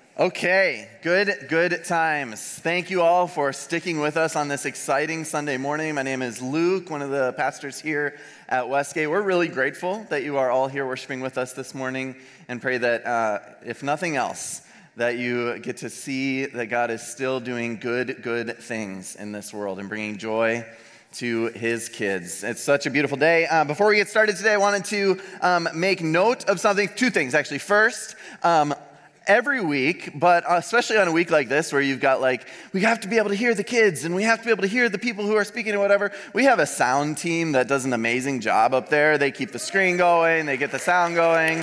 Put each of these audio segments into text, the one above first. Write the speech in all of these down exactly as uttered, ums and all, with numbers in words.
Okay, good, good times. Thank you all for sticking with us on this exciting Sunday morning. My name is Luke, one of the pastors here at Westgate. We're really grateful that you are all here worshiping with us this morning, and pray that, uh, if nothing else, that you get to see that God is still doing good, good things in this world and bringing joy to his kids. It's such a beautiful day. Uh, before we get started today, I wanted to um, make note of something, two things actually. First, um, every week, but especially on a week like this where you've got like, we have to be able to hear the kids and we have to be able to hear the people who are speaking or whatever. We have a sound team that does an amazing job up there. They keep the screen going, they get the sound going.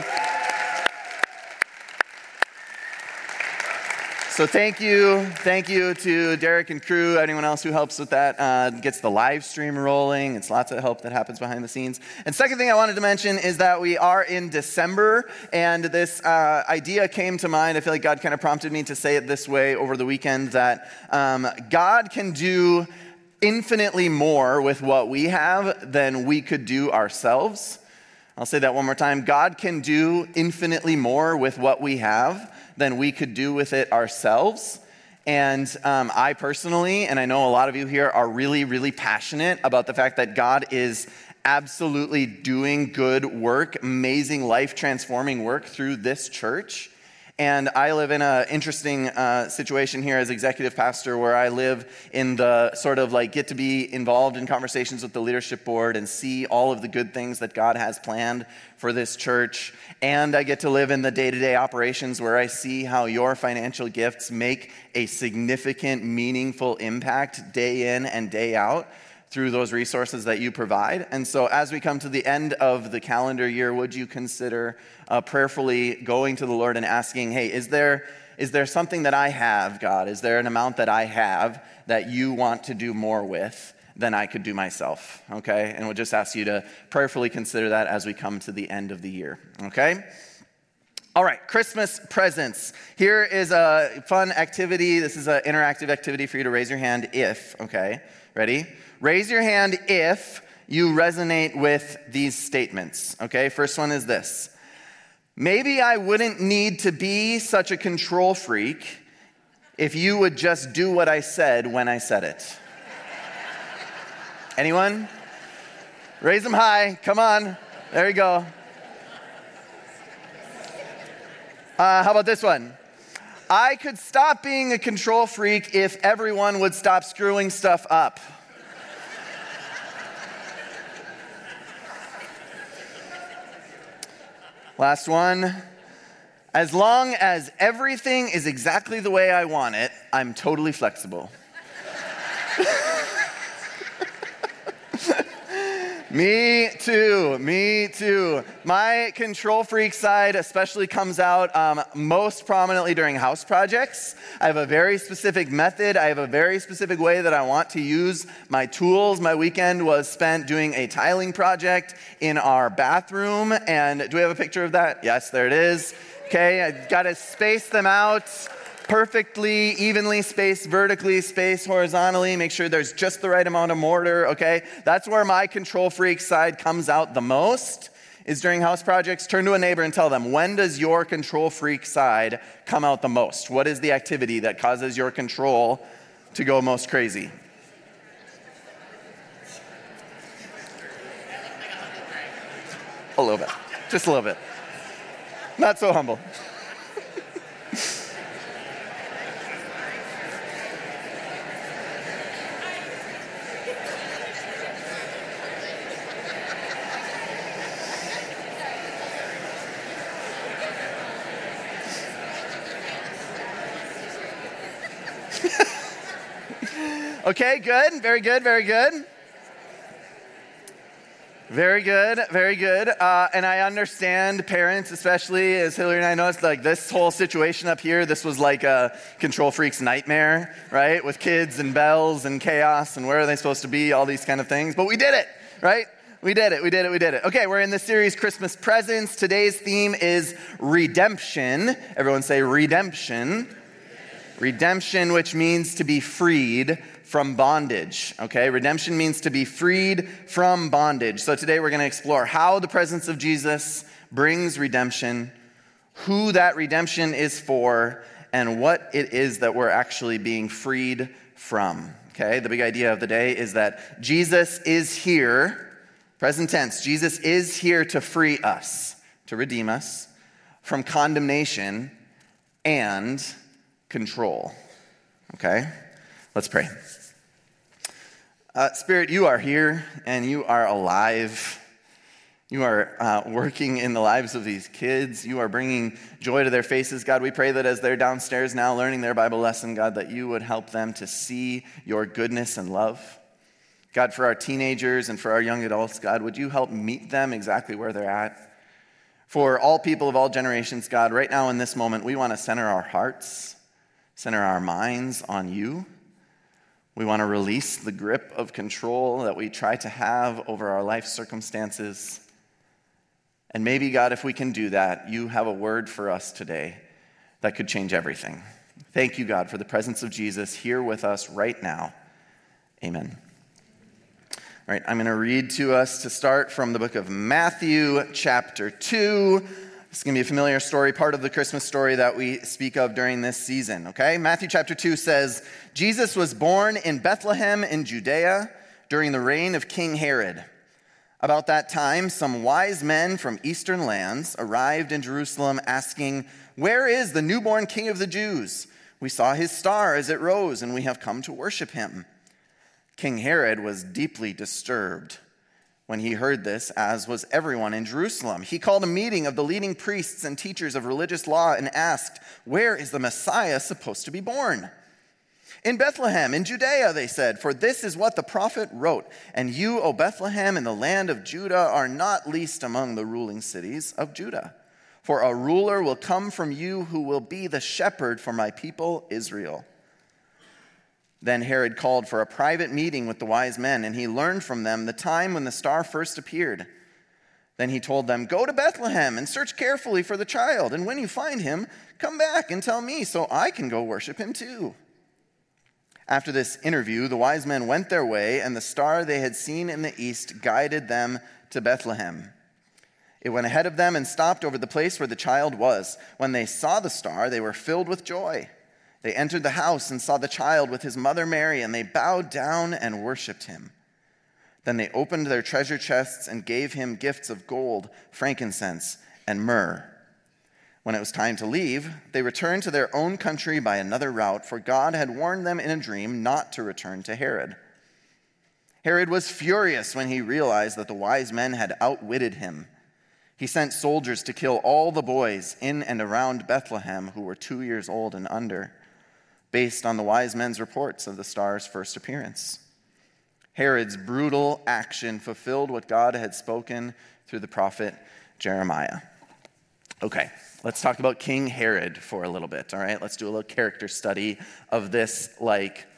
So thank you, thank you to Derek and crew, anyone else who helps with that, uh, gets the live stream rolling. It's lots of help that happens behind the scenes. And second thing I wanted to mention is that we are in December, and this uh, idea came to mind. I feel like God kind of prompted me to say it this way over the weekend, that um, God can do infinitely more with what we have than we could do ourselves. I'll say that one more time. God can do infinitely more with what we have than we could do with it ourselves. And um, I personally, and I know a lot of you here, are really, really passionate about the fact that God is absolutely doing good work, amazing life-transforming work through this church. And I live in an interesting uh, situation here as executive pastor, where I live in the sort of like get to be involved in conversations with the leadership board and see all of the good things that God has planned for this church. And I get to live in the day-to-day operations where I see how your financial gifts make a significant, meaningful impact day in and day out through those resources that you provide. And so as we come to the end of the calendar year, would you consider uh, prayerfully going to the Lord and asking, hey, is there is there something that I have, God? Is there an amount that I have that you want to do more with than I could do myself? Okay? And we'll just ask you to prayerfully consider that as we come to the end of the year. Okay? All right, Christmas presents. Here is a fun activity. This is an interactive activity for you to raise your hand if, okay, ready? Raise your hand if you resonate with these statements, okay? First one is this. Maybe I wouldn't need to be such a control freak if you would just do what I said when I said it. Anyone? Raise them high. Come on. There you go. Uh, how about this one? I could stop being a control freak if everyone would stop screwing stuff up. Last one. As long as everything is exactly the way I want it, I'm totally flexible. Me too, me too. My control freak side especially comes out um, most prominently during house projects. I have a very specific method. I have a very specific way that I want to use my tools. My weekend was spent doing a tiling project in our bathroom. And do we have a picture of that? Yes, there it is. Okay, I got to space them out. Perfectly, evenly spaced, vertically spaced, horizontally. Make sure there's just the right amount of mortar, okay? That's where my control freak side comes out the most, is during house projects. Turn to a neighbor and tell them, when does your control freak side come out the most? What is the activity that causes your control to go most crazy? A little bit, just a little bit. Not so humble. Okay, good. Very good, very good. Very good, very good. Uh, and I understand parents, especially, as Hillary and I know, it's like this whole situation up here, this was like a control freak's nightmare, right? With kids and bells and chaos and where are they supposed to be, all these kind of things. But we did it, right? We did it, we did it, we did it. Okay, we're in the series Christmas Presents. Today's theme is redemption. Everyone say redemption. Redemption, which means to be freed from bondage, okay? Redemption means to be freed from bondage. So today we're going to explore how the presence of Jesus brings redemption, who that redemption is for, and what it is that we're actually being freed from. Okay, the big idea of the day is that Jesus is here, present tense, Jesus is here to free us, to redeem us from condemnation and control. Okay, let's pray. Uh, Spirit, you are here and you are alive. You are uh, working in the lives of these kids. You are bringing joy to their faces. God, we pray that as they're downstairs now learning their Bible lesson, God, that you would help them to see your goodness and love. God, for our teenagers and for our young adults, God, would you help meet them exactly where they're at? For all people of all generations, God, right now in this moment, we want to center our hearts, center our minds on you. We want to release the grip of control that we try to have over our life circumstances. And maybe, God, if we can do that, you have a word for us today that could change everything. Thank you, God, for the presence of Jesus here with us right now. Amen. All right, I'm going to read to us to start from the book of Matthew, chapter two. This is going to be a familiar story, part of the Christmas story that we speak of during this season, okay? Matthew chapter two says, Jesus was born in Bethlehem in Judea during the reign of King Herod. About that time, some wise men from eastern lands arrived in Jerusalem asking, "Where is the newborn King of the Jews? We saw his star as it rose, and we have come to worship him." King Herod was deeply disturbed when he heard this, as was everyone in Jerusalem. He called a meeting of the leading priests and teachers of religious law and asked, "Where is the Messiah supposed to be born?" "In Bethlehem, in Judea," they said, "for this is what the prophet wrote. And you, O Bethlehem, in the land of Judah, are not least among the ruling cities of Judah. For a ruler will come from you who will be the shepherd for my people Israel." Then Herod called for a private meeting with the wise men, and he learned from them the time when the star first appeared. Then he told them, "Go to Bethlehem and search carefully for the child, and when you find him, come back and tell me so I can go worship him too." After this interview, the wise men went their way, and the star they had seen in the east guided them to Bethlehem. It went ahead of them and stopped over the place where the child was. When they saw the star, they were filled with joy. They entered the house and saw the child with his mother Mary, and they bowed down and worshipped him. Then they opened their treasure chests and gave him gifts of gold, frankincense, and myrrh. When it was time to leave, they returned to their own country by another route, for God had warned them in a dream not to return to Herod. Herod was furious when he realized that the wise men had outwitted him. He sent soldiers to kill all the boys in and around Bethlehem who were two years old and under, based on the wise men's reports of the star's first appearance. Herod's brutal action fulfilled what God had spoken through the prophet Jeremiah. Okay, let's talk about King Herod for a little bit, all right? Let's do a little character study of this, like,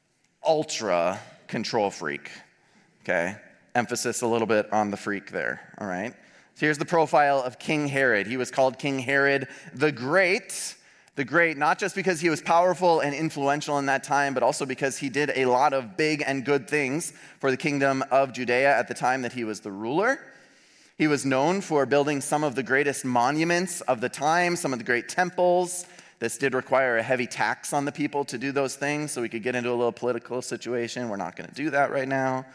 ultra control freak, okay? Emphasis a little bit on the freak there, all right? So here's the profile of King Herod. He was called King Herod the Great. The Great, not just because he was powerful and influential in that time, but also because he did a lot of big and good things for the kingdom of Judea at the time that he was the ruler. He was known for building some of the greatest monuments of the time, some of the great temples. This did require a heavy tax on the people to do those things, so we could get into a little political situation. We're not going to do that right now.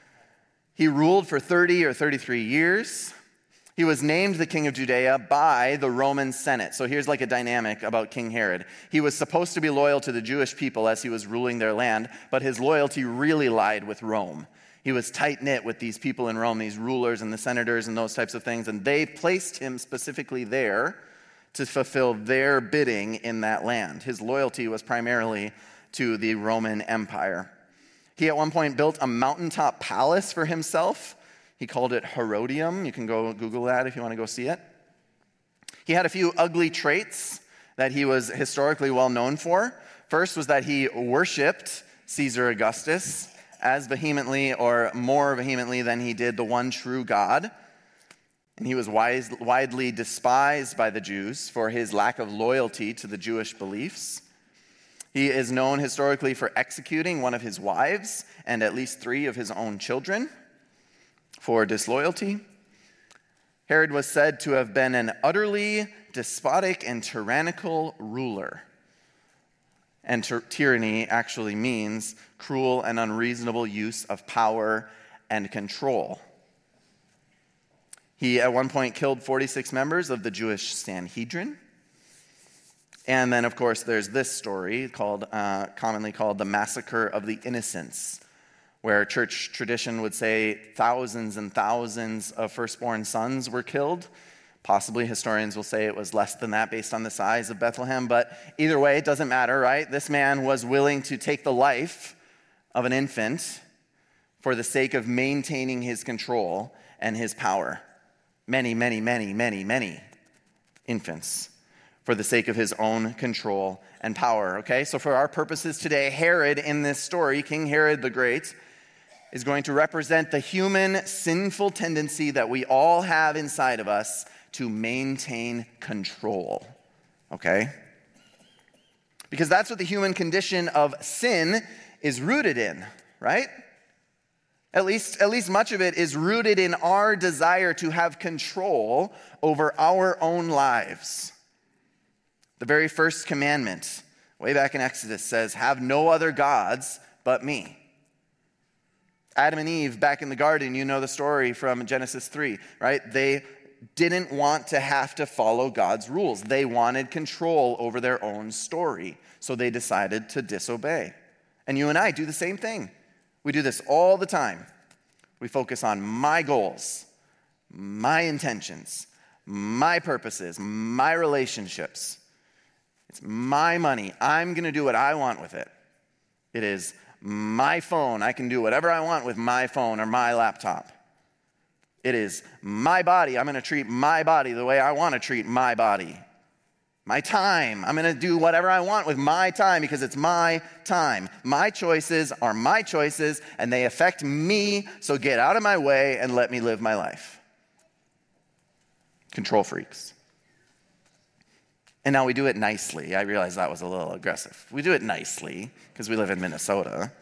He ruled for thirty or thirty-three years. He was named the king of Judea by the Roman Senate. So here's like a dynamic about King Herod. He was supposed to be loyal to the Jewish people as he was ruling their land, but his loyalty really lied with Rome. He was tight-knit with these people in Rome, these rulers and the senators and those types of things, and they placed him specifically there to fulfill their bidding in that land. His loyalty was primarily to the Roman Empire. He at one point built a mountaintop palace for himself. He called it Herodium. You can go Google that if you want to go see it. He had a few ugly traits that he was historically well known for. First was that he worshipped Caesar Augustus as vehemently or more vehemently than he did the one true God. And he was wise, widely despised by the Jews for his lack of loyalty to the Jewish beliefs. He is known historically for executing one of his wives and at least three of his own children for disloyalty. Herod was said to have been an utterly despotic and tyrannical ruler. And ty- tyranny actually means cruel and unreasonable use of power and control. He, at one point, killed forty-six members of the Jewish Sanhedrin. And then, of course, there's this story called, uh, commonly called the Massacre of the Innocents, where church tradition would say thousands and thousands of firstborn sons were killed. Possibly historians will say it was less than that based on the size of Bethlehem, but either way, it doesn't matter, right? This man was willing to take the life of an infant for the sake of maintaining his control and his power. Many, many, many, many, many infants for the sake of his own control and power, okay? So for our purposes today, Herod in this story, King Herod the Great, is going to represent the human sinful tendency that we all have inside of us to maintain control, okay? Because that's what the human condition of sin is rooted in, right? At least, at least much of it is rooted in our desire to have control over our own lives. The very first commandment, way back in Exodus, says, have no other gods but me. Adam and Eve, back in the garden, you know the story from Genesis three, right? They didn't want to have to follow God's rules. They wanted control over their own story, so they decided to disobey. And you and I do the same thing. We do this all the time. We focus on my goals, my intentions, my purposes, my relationships. It's my money. I'm going to do what I want with it. It is my phone. I can do whatever I want with my phone or my laptop. It is my body. I'm going to treat my body the way I want to treat my body. My time. I'm going to do whatever I want with my time because it's my time. My choices are my choices and they affect me, so get out of my way and let me live my life. Control freaks. And now we do it nicely. I realize that was a little aggressive. We do it nicely because we live in Minnesota.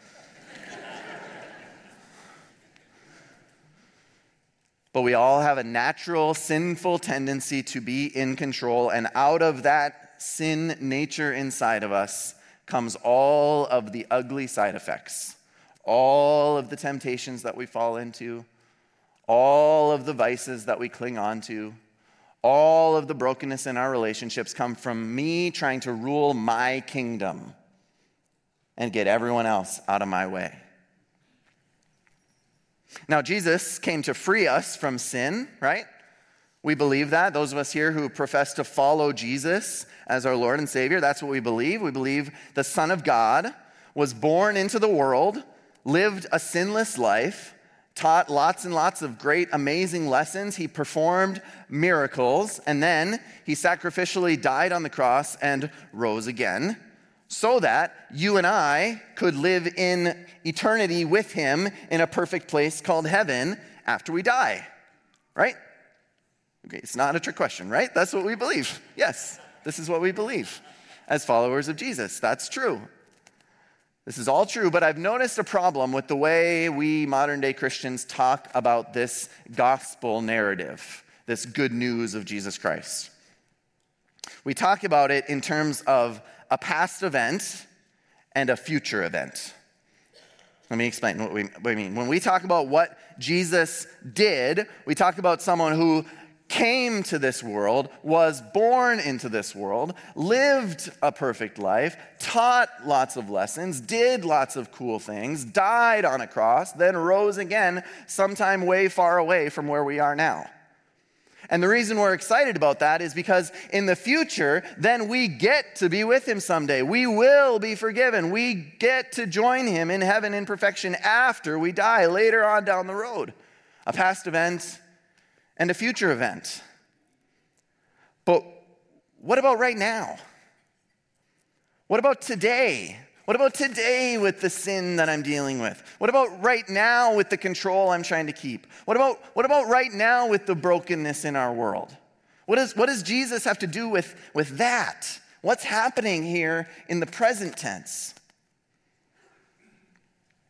But we all have a natural, sinful tendency to be in control, and out of that sin nature inside of us comes all of the ugly side effects, all of the temptations that we fall into, all of the vices that we cling on to, all of the brokenness in our relationships come from me trying to rule my kingdom and get everyone else out of my way. Now, Jesus came to free us from sin, right? We believe that. Those of us here who profess to follow Jesus as our Lord and Savior, that's what we believe. We believe the Son of God was born into the world, lived a sinless life, taught lots and lots of great, amazing lessons. He performed miracles, and then he sacrificially died on the cross and rose again so that you and I could live in eternity with him in a perfect place called heaven after we die, right? Okay, it's not a trick question, right? That's what we believe. Yes, this is what we believe as followers of Jesus. That's true. This is all true, but I've noticed a problem with the way we modern-day Christians talk about this gospel narrative, this good news of Jesus Christ. We talk about it in terms of a past event and a future event. Let me explain what we, what we mean. When we talk about what Jesus did, we talk about someone who came to this world, was born into this world, lived a perfect life, taught lots of lessons, did lots of cool things, died on a cross, then rose again sometime way far away from where we are now. And the reason we're excited about that is because in the future, then we get to be with him someday. We will be forgiven. We get to join him in heaven in perfection after we die, later on down the road. A past event and a future event. But what about right now? What about today? What about today with the sin that I'm dealing with? What about right now with the control I'm trying to keep? What about, what about right now with the brokenness in our world? What, is, what does Jesus have to do with, with that? What's happening here in the present tense?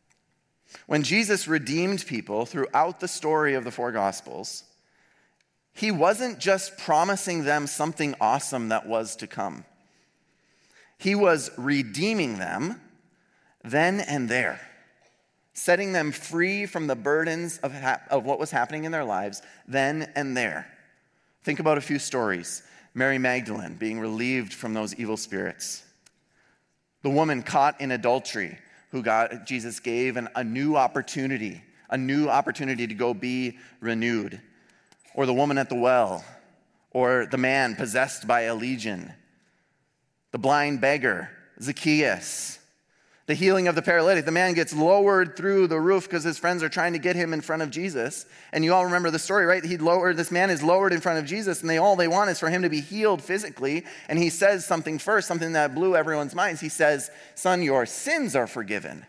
When Jesus redeemed people throughout the story of the four Gospels, he wasn't just promising them something awesome that was to come. He was redeeming them then and there, setting them free from the burdens of, ha- of what was happening in their lives then and there. Think about a few stories. Mary Magdalene being relieved from those evil spirits. The woman caught in adultery who God, Jesus gave an, a new opportunity, a new opportunity to go be renewed. Or the woman at the well, or the man possessed by a legion. The blind beggar, Zacchaeus. The healing of the paralytic. The man gets lowered through the roof because his friends are trying to get him in front of Jesus. And you all remember the story, right? He lowered, this man is lowered in front of Jesus, and they all they want is for him to be healed physically. And he says something first, something that blew everyone's minds. He says, "Son, your sins are forgiven.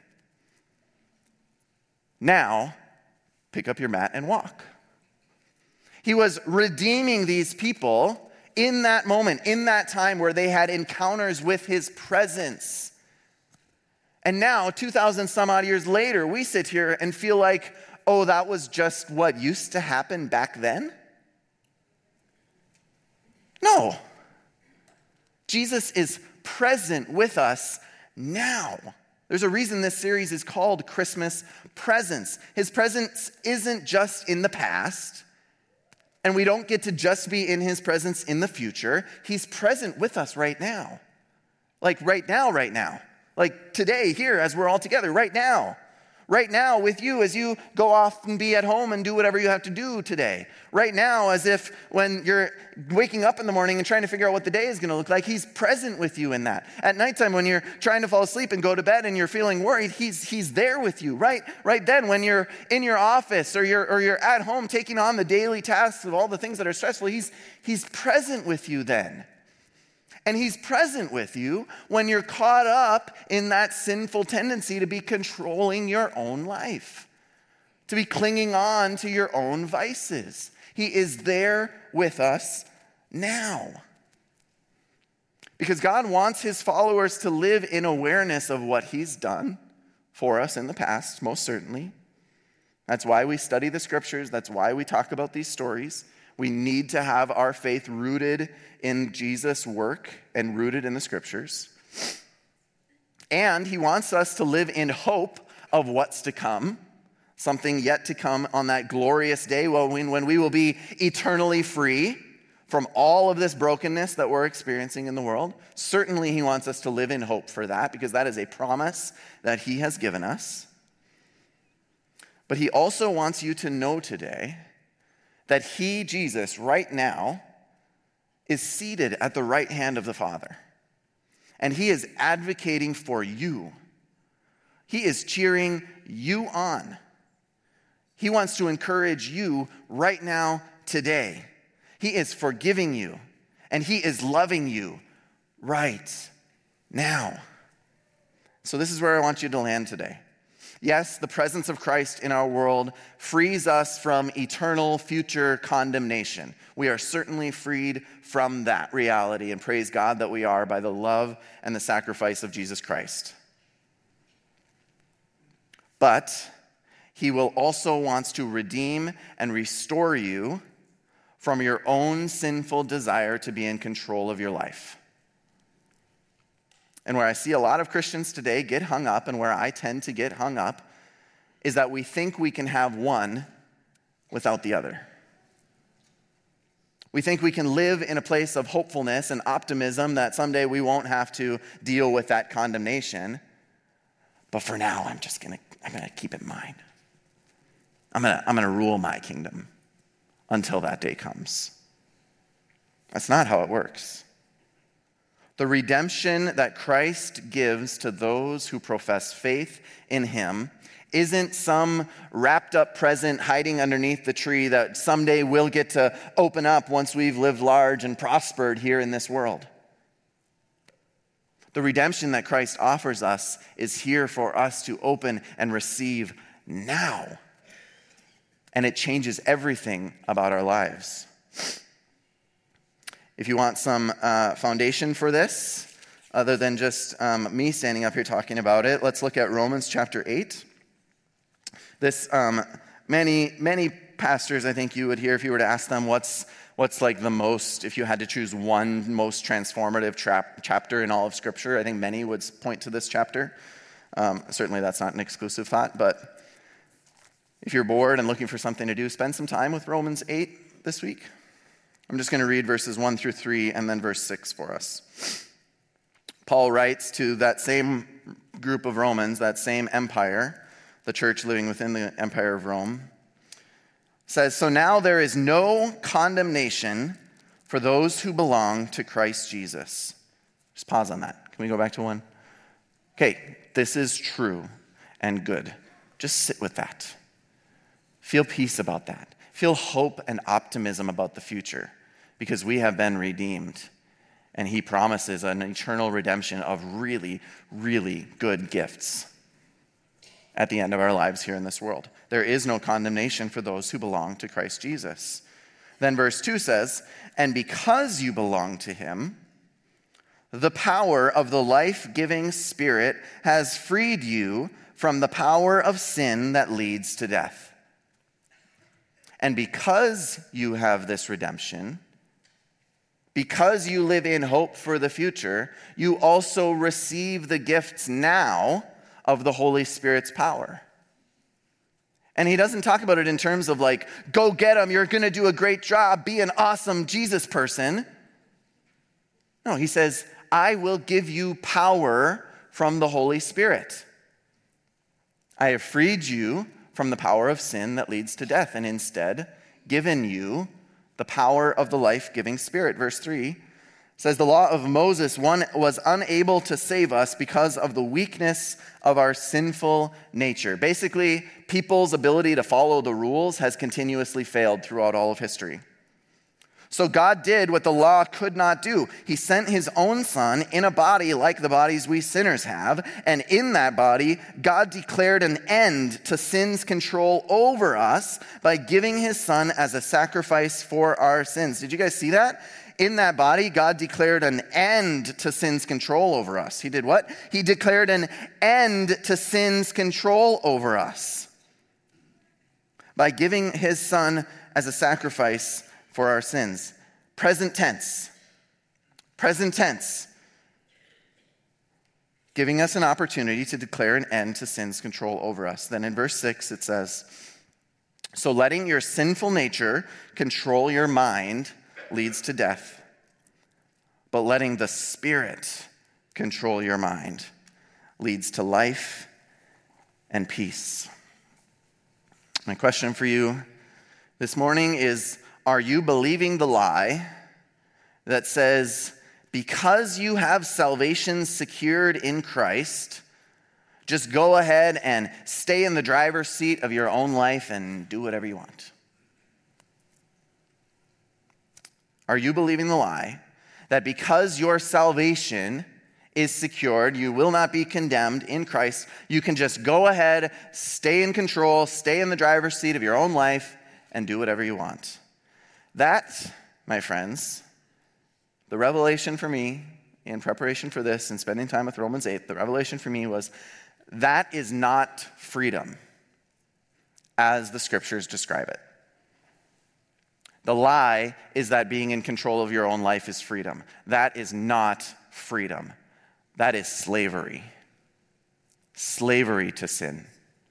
Now, pick up your mat and walk." He was redeeming these people in that moment, in that time where they had encounters with his presence. And now, two thousand some odd years later, we sit here and feel like, oh, that was just what used to happen back then? No. Jesus is present with us now. There's a reason this series is called Christmas Presence. His presence isn't just in the past. And we don't get to just be in his presence in the future. He's present with us right now. Like right now, right now. Like today, here, as we're all together, right now. Right now with you as you go off and be at home and do whatever you have to do today. Right now, as if when you're waking up in the morning and trying to figure out what the day is going to look like, he's present with you in that. At nighttime, when you're trying to fall asleep and go to bed and you're feeling worried, he's he's there with you. Right, right then, when you're in your office or you're or you're at home taking on the daily tasks of all the things that are stressful, he's he's present with you then. And he's present with you when you're caught up in that sinful tendency to be controlling your own life, to be clinging on to your own vices. He is there with us now. Because God wants his followers to live in awareness of what he's done for us in the past, most certainly. That's why we study the scriptures. That's why we talk about these stories. We need to have our faith rooted in Jesus' work and rooted in the scriptures. And he wants us to live in hope of what's to come, something yet to come on that glorious day when, when we will be eternally free from all of this brokenness that we're experiencing in the world. Certainly he wants us to live in hope for that because that is a promise that he has given us. But he also wants you to know today that he, Jesus, right now, is seated at the right hand of the Father. And he is advocating for you. He is cheering you on. He wants to encourage you right now, today. He is forgiving you, and he is loving you right now. So this is where I want you to land today. Yes, the presence of Christ in our world frees us from eternal future condemnation. We are certainly freed from that reality, and praise God that we are by the love and the sacrifice of Jesus Christ. But he will also wants to redeem and restore you from your own sinful desire to be in control of your life. And where I see a lot of Christians today get hung up, and where I tend to get hung up, is that we think we can have one without the other. We think we can live in a place of hopefulness and optimism that someday we won't have to deal with that condemnation. But for now, I'm just gonna, I'm gonna keep it in mind. I'm gonna, I'm gonna rule my kingdom until that day comes. That's not how it works. The redemption that Christ gives to those who profess faith in him isn't some wrapped up present hiding underneath the tree that someday we'll get to open up once we've lived large and prospered here in this world. The redemption that Christ offers us is here for us to open and receive now. And it changes everything about our lives. If you want some uh, foundation for this, other than just um, me standing up here talking about it, let's look at Romans chapter eight. This um, many, many pastors I think you would hear if you were to ask them what's what's like the most, if you had to choose one most transformative trap, chapter in all of Scripture, I think many would point to this chapter. Um, certainly that's not an exclusive thought, but if you're bored and looking for something to do, spend some time with Romans eight this week. I'm just going to read verses one through three and then verse six for us. Paul writes to that same group of Romans, that same empire, the church living within the empire of Rome, says, "So now there is no condemnation for those who belong to Christ Jesus." Just pause on that. Can we go back to one? Okay, this is true and good. Just sit with that. Feel peace about that. Feel hope and optimism about the future because we have been redeemed. And he promises an eternal redemption of really, really good gifts at the end of our lives here in this world. There is no condemnation for those who belong to Christ Jesus. Then verse two says, "And because you belong to him, the power of the life-giving Spirit has freed you from the power of sin that leads to death. And because you have this redemption, because you live in hope for the future, you also receive the gifts now of the Holy Spirit's power." And he doesn't talk about it in terms of like, go get them, you're going to do a great job, be an awesome Jesus person. No, he says, I will give you power from the Holy Spirit. I have freed you from the power of sin that leads to death and instead given you the power of the life-giving Spirit. Verse three says, "The law of Moses one was unable to save us because of the weakness of our sinful nature." Basically, people's ability to follow the rules has continuously failed throughout all of history. So God did what the law could not do. He sent his own son in a body like the bodies we sinners have. And in that body, God declared an end to sin's control over us by giving his son as a sacrifice for our sins. Did you guys see that? In that body, God declared an end to sin's control over us. He did what? He declared an end to sin's control over us by giving his son as a sacrifice for our sins. Present tense. Present tense. Giving us an opportunity to declare an end to sin's control over us. Then in verse six it says, "So letting your sinful nature control your mind leads to death, but letting the Spirit control your mind leads to life and peace." My question for you this morning is, are you believing the lie that says, because you have salvation secured in Christ, just go ahead and stay in the driver's seat of your own life and do whatever you want? Are you believing the lie that because your salvation is secured, you will not be condemned in Christ, you can just go ahead, stay in control, stay in the driver's seat of your own life, and do whatever you want? That, my friends, the revelation for me in preparation for this and spending time with Romans eight, the revelation for me was that is not freedom as the scriptures describe it. The lie is that being in control of your own life is freedom. That is not freedom. That is slavery. Slavery to sin.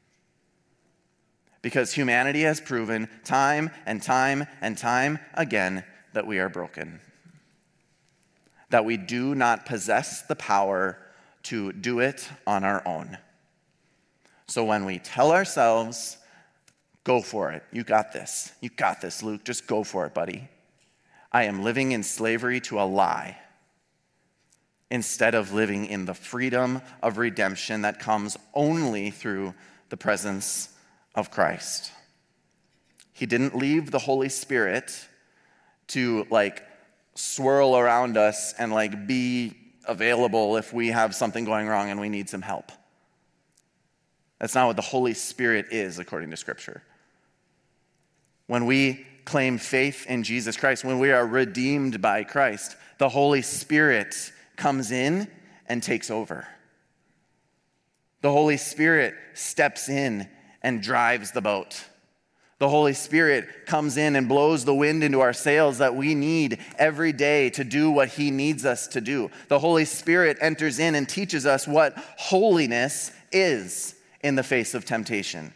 Because humanity has proven time and time and time again that we are broken. That we do not possess the power to do it on our own. So when we tell ourselves, go for it, you got this, you got this, Luke, just go for it, buddy, I am living in slavery to a lie instead of living in the freedom of redemption that comes only through the presence of Christ. He didn't leave the Holy Spirit to like swirl around us and like be available if we have something going wrong and we need some help. That's not what the Holy Spirit is according to Scripture. When we claim faith in Jesus Christ, when we are redeemed by Christ, the Holy Spirit comes in and takes over. The Holy Spirit steps in and drives the boat. The Holy Spirit comes in and blows the wind into our sails that we need every day to do what he needs us to do. The Holy Spirit enters in and teaches us what holiness is in the face of temptation.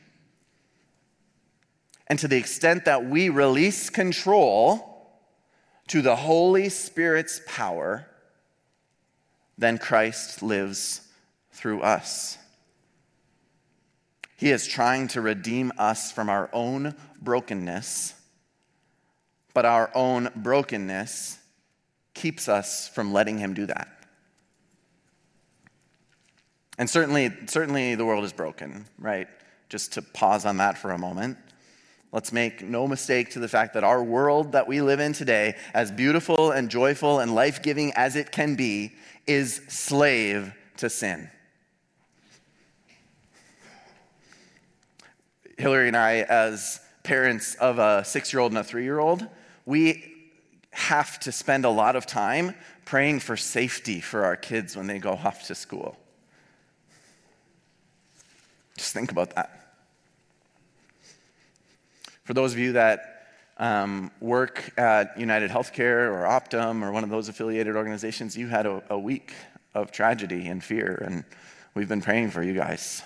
And to the extent that we release control to the Holy Spirit's power, then Christ lives through us. He is trying to redeem us from our own brokenness, but our own brokenness keeps us from letting him do that. And certainly, certainly the world is broken, right? Just to pause on that for a moment. Let's make no mistake to the fact that our world that we live in today, as beautiful and joyful and life-giving as it can be, is slave to sin. Hillary and I, as parents of a six-year-old and a three-year-old, we have to spend a lot of time praying for safety for our kids when they go off to school. Just think about that. For those of you that um, work at United Healthcare or Optum or one of those affiliated organizations, you had a, a week of tragedy and fear, and we've been praying for you guys.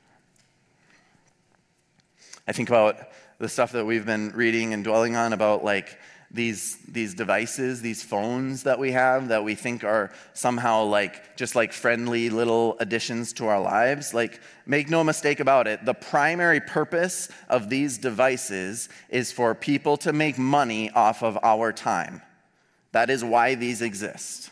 I think about the stuff that we've been reading and dwelling on about like these these devices, these phones that we have that we think are somehow like just like friendly little additions to our lives. Like, make no mistake about it, the primary purpose of these devices is for people to make money off of our time. That is why these exist.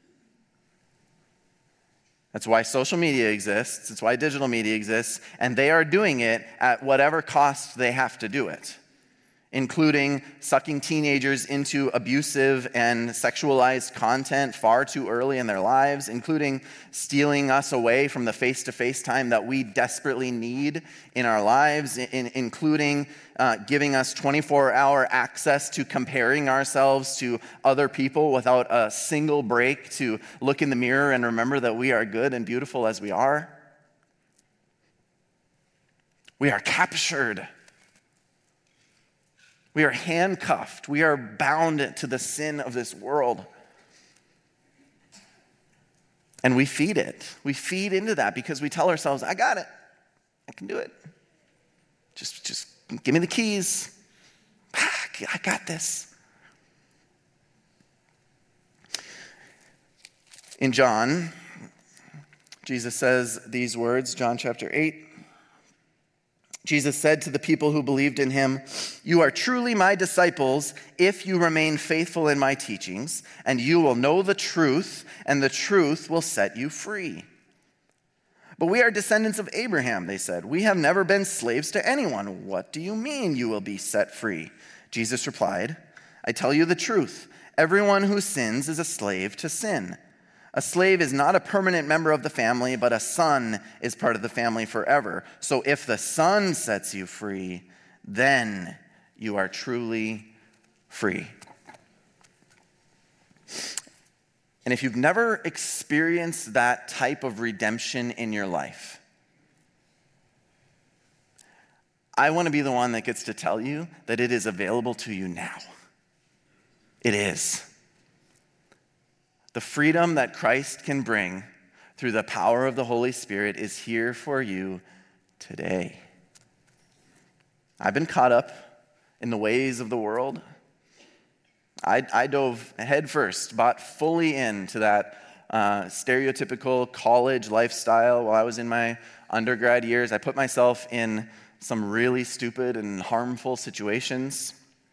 That's why social media exists. It's why digital media exists. And they are doing it at whatever cost they have to do it, including sucking teenagers into abusive and sexualized content far too early in their lives, including stealing us away from the face-to-face time that we desperately need in our lives, in, including uh, giving us twenty-four hour access to comparing ourselves to other people without a single break to look in the mirror and remember that we are good and beautiful as we are. We are captured. We are handcuffed. We are bound to the sin of this world. And we feed it. We feed into that because we tell ourselves, I got it. I can do it. Just, just give me the keys. I got this. In John, Jesus says these words, John chapter eight. Jesus said to the people who believed in him, "You are truly my disciples if you remain faithful in my teachings, and you will know the truth, and the truth will set you free." "But we are descendants of Abraham," they said. "We have never been slaves to anyone. What do you mean you will be set free?" Jesus replied, "I tell you the truth. Everyone who sins is a slave to sin. A slave is not a permanent member of the family, but a son is part of the family forever. So if the Son sets you free, then you are truly free." And if you've never experienced that type of redemption in your life, I want to be the one that gets to tell you that it is available to you now. It is. The freedom that Christ can bring through the power of the Holy Spirit is here for you today. I've been caught up in the ways of the world. I, I dove headfirst, bought fully into that uh, stereotypical college lifestyle while I was in my undergrad years. I put myself in some really stupid and harmful situations.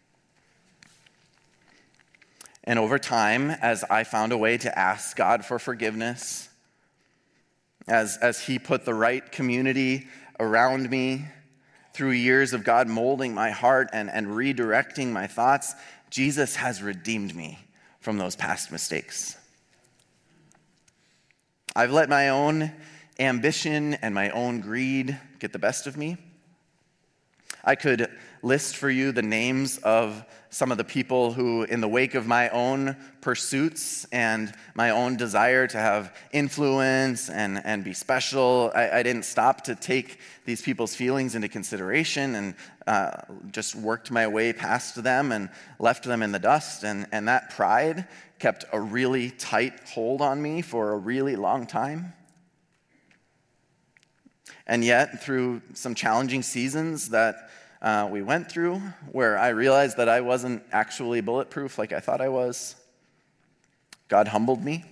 And over time, as I found a way to ask God for forgiveness, as, as he put the right community around me, through years of God molding my heart and, and redirecting my thoughts, Jesus has redeemed me from those past mistakes. I've let my own ambition and my own greed get the best of me. I could list for you the names of some of the people who, in the wake of my own pursuits and my own desire to have influence and, and be special, I, I didn't stop to take these people's feelings into consideration and uh, just worked my way past them and left them in the dust. And, and that pride kept a really tight hold on me for a really long time. And yet, through some challenging seasons that uh, we went through, where I realized that I wasn't actually bulletproof like I thought I was, God humbled me.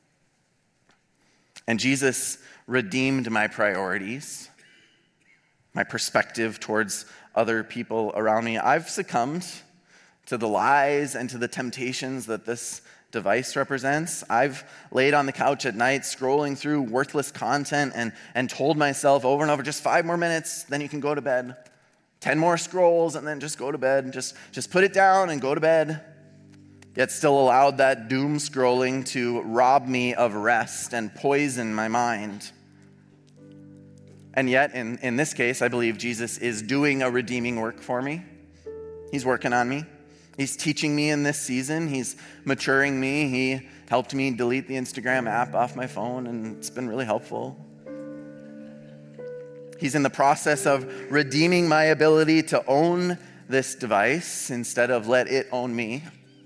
And Jesus redeemed my priorities, my perspective towards other people around me. I've succumbed to the lies and to the temptations that this device represents. I've laid on the couch at night scrolling through worthless content and, and told myself over and over, just five more minutes, then you can go to bed. Ten more scrolls and then just go to bed. Just, just put it down and go to bed. Yet still allowed that doom scrolling to rob me of rest and poison my mind. And yet, in, in this case, I believe Jesus is doing a redeeming work for me. He's working on me. He's teaching me in this season. He's maturing me. He helped me delete the Instagram app off my phone, and it's been really helpful. He's in the process of redeeming my ability to own this device instead of let it own me.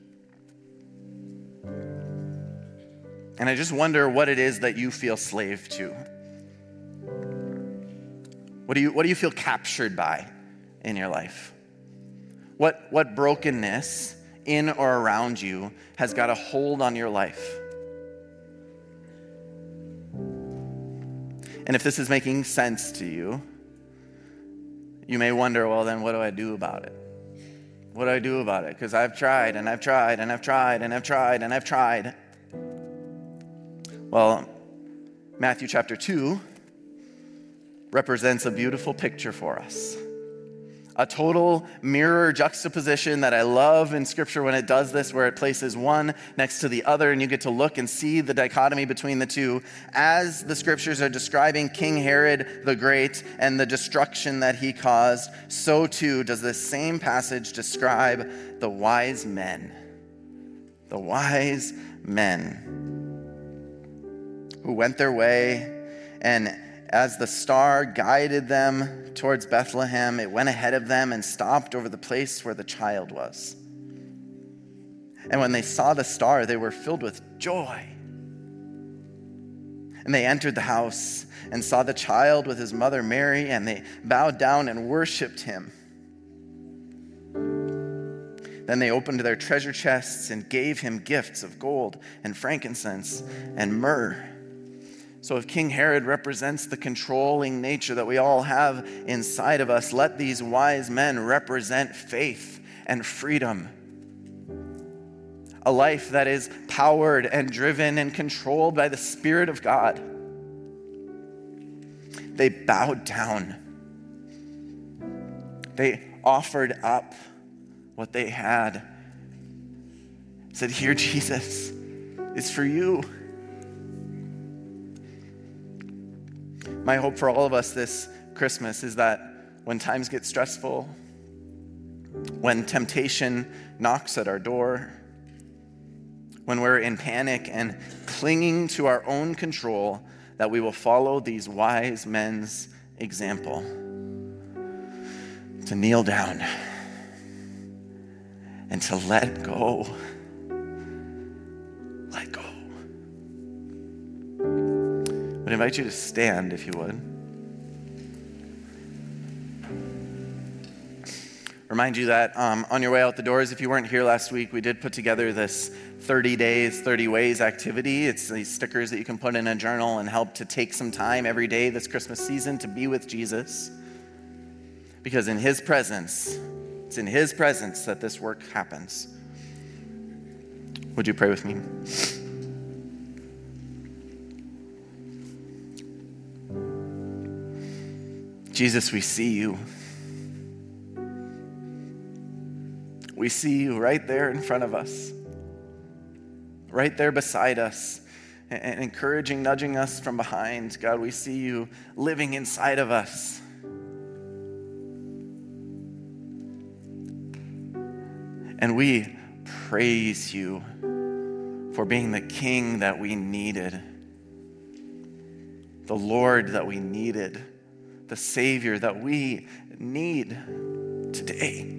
And I just wonder what it is that you feel slave to. What do you, what do you feel captured by in your life? What, what brokenness in or around you has got a hold on your life? And if this is making sense to you, you may wonder, well, then what do I do about it? What do I do about it? Because I've tried and I've tried and I've tried and I've tried and I've tried. Well, Matthew chapter two represents a beautiful picture for us. A total mirror juxtaposition that I love in Scripture when it does this, where it places one next to the other, and you get to look and see the dichotomy between the two. As the Scriptures are describing King Herod the Great and the destruction that he caused, so too does this same passage describe the wise men. The wise men who went their way, and as the star guided them towards Bethlehem, it went ahead of them and stopped over the place where the child was. And when they saw the star, they were filled with joy. And they entered the house and saw the child with his mother Mary, and they bowed down and worshiped him. Then they opened their treasure chests and gave him gifts of gold and frankincense and myrrh. So if King Herod represents the controlling nature that we all have inside of us, let these wise men represent faith and freedom. A life that is powered and driven and controlled by the Spirit of God. They bowed down. They offered up what they had. Said, "Here, Jesus, is for you." My hope for all of us this Christmas is that when times get stressful, when temptation knocks at our door, when we're in panic and clinging to our own control, that we will follow these wise men's example. To kneel down and to let go. Let go. I would invite you to stand if you would. Remind you that um, on your way out the doors, if you weren't here last week, we did put together this thirty days, thirty ways activity. It's these stickers that you can put in a journal and help to take some time every day this Christmas season to be with Jesus. Because in his presence, it's in his presence that this work happens. Would you pray with me? Jesus, we see you. We see you right there in front of us, right there beside us, and encouraging, nudging us from behind. God, we see you living inside of us. And we praise you for being the King that we needed, the Lord that we needed, the Savior that we need today.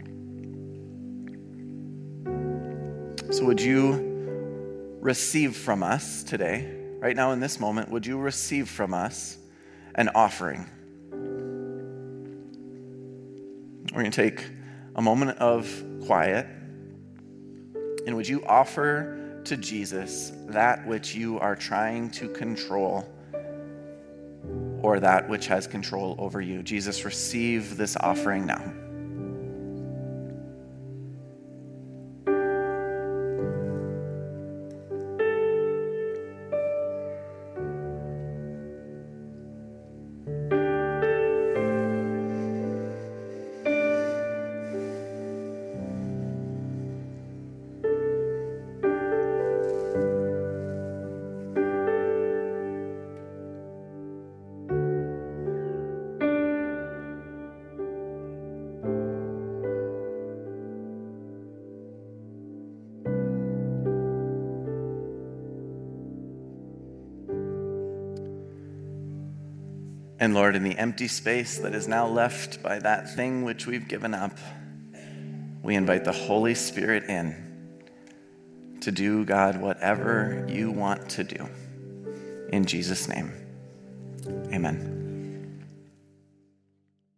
So would you receive from us today, right now in this moment, would you receive from us an offering? We're going to take a moment of quiet, and would you offer to Jesus that which you are trying to control or that which has control over you? Jesus, receive this offering now. And Lord, in the empty space that is now left by that thing which we've given up, we invite the Holy Spirit in to do, God, whatever you want to do. In Jesus' name, amen.